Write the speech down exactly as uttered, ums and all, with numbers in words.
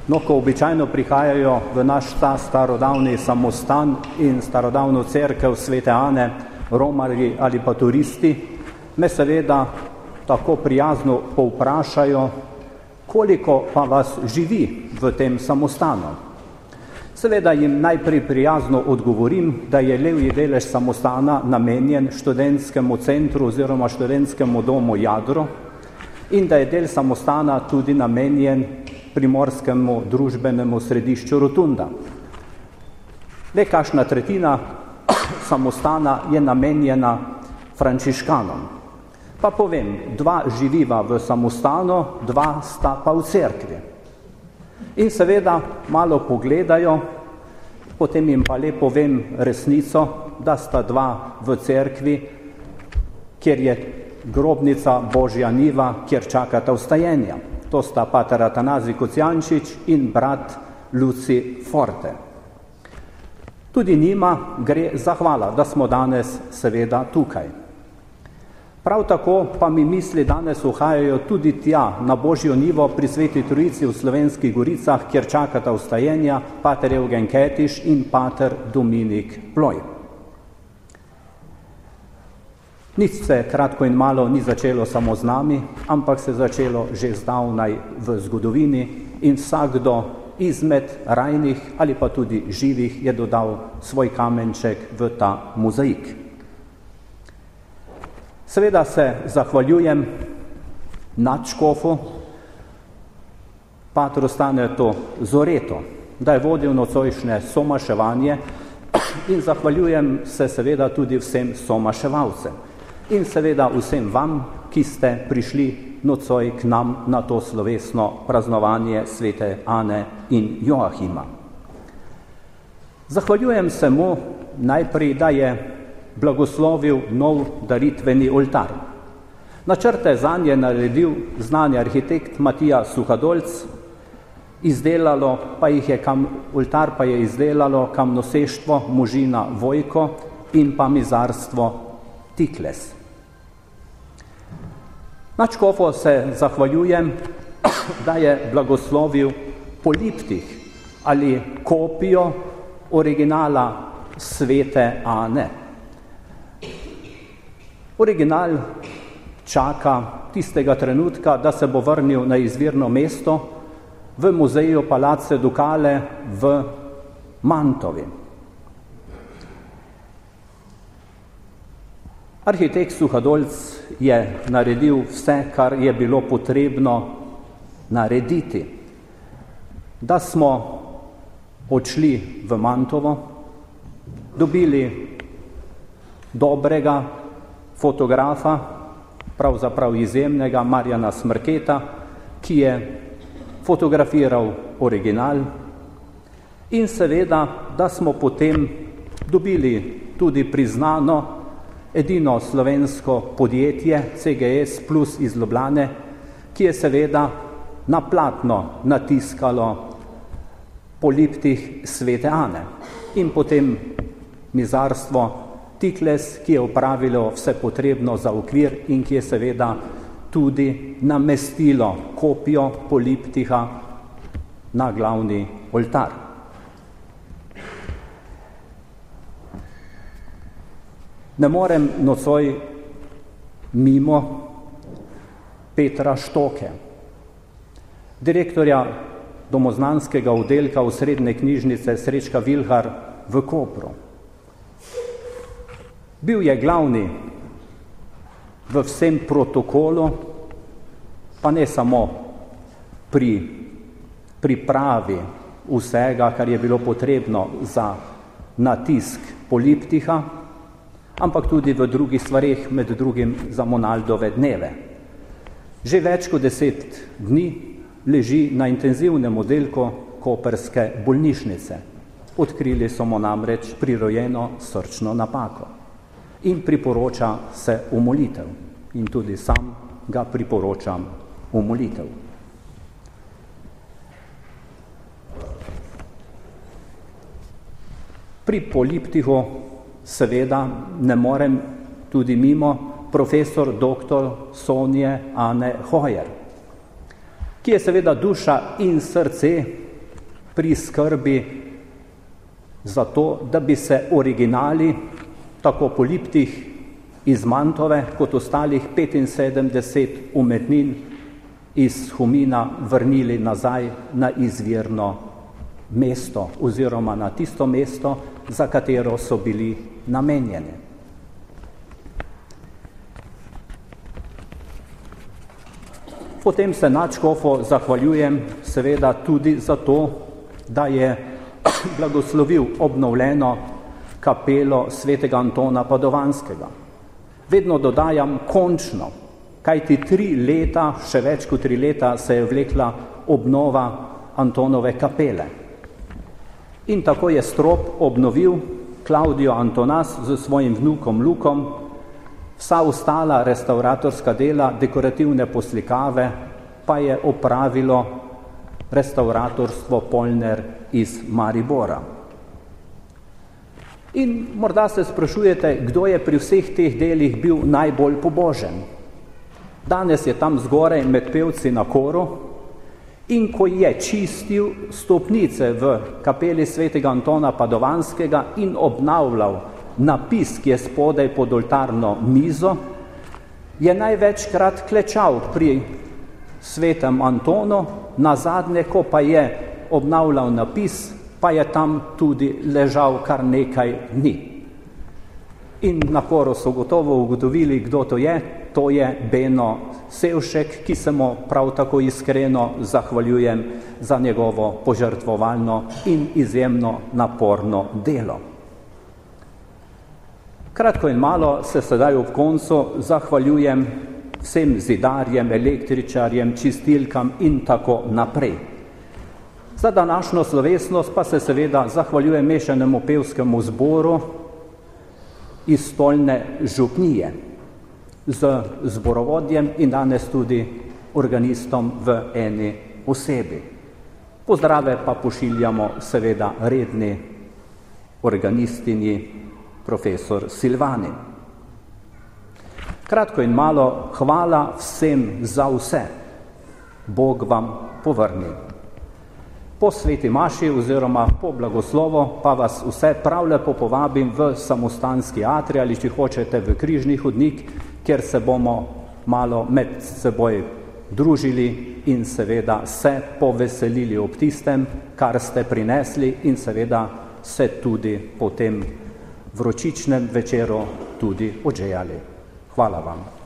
No, ko običajno prihajajo v naš ta starodavni samostan in starodavno cerkev Svete Ane, romarji ali pa turisti, me seveda tako prijazno povprašajo, koliko pa vas živi v tem samostanu. Seveda jim najprej prijazno odgovorim, da je levji delež samostana namenjen študentskemu centru oziroma študentskemu domu Jadro in da je del samostana tudi namenjen primorskemu družbenemu središču Rotunda. Le kakšna tretjina samostana je namenjena frančiškanom. Pa povem, dva živiva v samostanu, dva sta pa v cerkvi. In seveda malo pogledajo, potem jim pa le povem resnico, da sta dva v cerkvi, kjer je grobnica Božja Niva, kjer čakata vstajenja. To sta pater Atanazij Kocijančič in brat Luci Forte. Tudi njima gre zahvala, da smo danes seveda tukaj. Prav tako pa mi misli danes uhajajo tudi tja na Božjo Nivo pri Sveti Trojici v Slovenskih Goricah, kjer čakata vstajenja pater Evgen Ketiš in pater Dominik Ploj. Nič se kratko in malo ni začelo samo z nami, ampak se začelo že zdavnaj v zgodovini in vsakdo izmed rajnih ali pa tudi živih je dodal svoj kamenček v ta mozaik. Seveda se zahvaljujem nadškofu, patru Stanetu Zoreto, da je vodil nocojšnje somaševanje in zahvaljujem se seveda tudi vsem somaševalcem in seveda vsem vam, ki ste prišli nocoj k nam na to slovesno praznovanje Svete Ane in Joachima. Zahvaljujem se mu najprej, da je blagoslovil nov daritveni oltar. Načrte zanj je naredil znani arhitekt Matija Suhadolc, izdelalo pa jih je kam, oltar pa je izdelalo kamnoseštvo Možina Vojko in pa mizarstvo Tikles. Nadškofu se zahvaljujem, da je blagoslovil poliptih ali kopijo originala Svete Ane. Original čaka tistega trenutka, da se bo vrnil na izvirno mesto v muzeju Palazzo Ducale v Mantovi. Arhitekt Suhadolc je naredil vse, kar je bilo potrebno narediti. Da smo odšli v Mantovo, dobili dobrega fotografa, pravzaprav izjemnega Marjana Smrketa, ki je fotografiral original in seveda, da smo potem dobili tudi priznano edino slovensko podjetje C G S Plus iz Ljubljane, ki je seveda na platno natiskalo poliptih Svete Ane in potem mizarstvo Tikles, ki je opravilo vse potrebno za okvir in ki je seveda tudi namestilo kopijo poliptiha na glavni oltar. Ne morem nocoj mimo Petra Štoke, direktorja domoznanskega oddelka Osrednje knjižnice Srečka Vilhar v Kopru. Bil je glavni v vsem protokolu, pa ne samo pri pripravi vsega, kar je bilo potrebno za natisk poliptiha, ampak tudi v drugih stvareh, med drugim za Monaldove dneve. Že več kot deset dni leži na intenzivnem oddelku koprske bolnišnice. Odkrili so mu namreč prirojeno srčno napako in priporoča se v molitev. In tudi sam ga priporočam v molitev. Pri poliptihu seveda ne morem tudi mimo profesor doktor Sonje Ane Hojer, ki je seveda duša in srce pri skrbi za to, da bi se originali, tako poliptih iz Mantove, kot ostalih petinsedemdeset umetnin iz Humina vrnili nazaj na izvirno mesto oziroma na tisto mesto, za katero so bili namenjeni. Potem se nadškofu zahvaljujem seveda tudi za to, da je blagoslovil obnovljeno kapelo svetega Antona Padovanskega. Vedno dodajam končno, kajti tri leta, še več kot tri leta se je vlekla obnova Antonove kapele. In tako je strop obnovil Klaudijo Antonas z svojim vnukom Lukom, vsa ostala restauratorska dela, dekorativne poslikave pa je opravilo restauratorstvo Polner iz Maribora. In morda se sprašujete, kdo je pri vseh teh delih bil najbolj pobožen. Danes je tam zgoraj med pevci na koru in ko je čistil stopnice v kapeli svetega Antona Padovanskega in obnavljal napis, ki je spodaj pod oltarno mizo, je največkrat klečal pri svetem Antonu, nazadnje, ko pa je obnavljal napis, pa je tam tudi ležal kar nekaj dni. In na koru so gotovo ugotovili, kdo to je. To je Beno Sevšek, ki se mu prav tako iskreno zahvaljujem za njegovo požrtvovalno in izjemno naporno delo. Kratko in malo se sedaj ob koncu zahvaljujem vsem zidarjem, električarjem, čistilkam in tako naprej. Za današnjo slovesnost pa se seveda zahvaljujem mešanemu pevskemu zboru iz Stolne župnije z zborovodjem in danes tudi organistom v eni osebi. Pozdrave pa pošiljamo seveda redni organistinji profesor Silvani. Kratko in malo, hvala vsem za vse. Bog vam povrni. Po sveti maši oziroma po blagoslovo pa vas vse prav lepo povabim v samostanski atrij ali, če hočete, v križni hodnik, kjer se bomo malo med seboj družili in seveda se poveselili ob tistem, kar ste prinesli in seveda se tudi po tem vročičnem večeru tudi odžejali. Hvala vam.